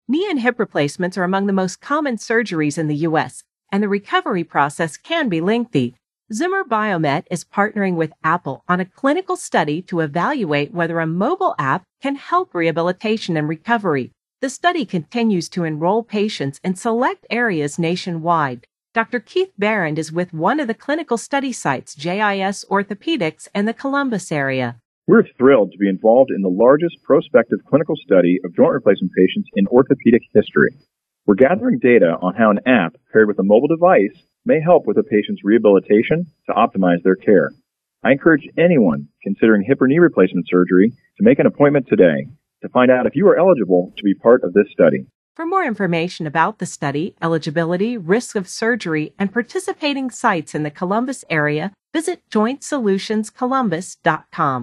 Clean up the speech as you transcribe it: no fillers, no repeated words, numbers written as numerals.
Knee and hip replacements are among the most common surgeries in the U.S., and the recovery process can be lengthy. Zimmer Biomet is partnering with Apple on a clinical study to evaluate whether a mobile app can help rehabilitation and recovery. The study continues to enroll patients in select areas nationwide. Dr. Keith Barrand is with one of the clinical study sites, JIS Orthopedics, in the Columbus area. We're thrilled to be involved in the largest prospective clinical study of joint replacement patients in orthopedic history. We're gathering data on how an app paired with a mobile device may help with a patient's rehabilitation to optimize their care. I encourage anyone considering hip or knee replacement surgery to make an appointment today to find out if you are eligible to be part of this study. For more information about the study, eligibility, risk of surgery, and participating sites in the Columbus area, visit jointsolutionscolumbus.com.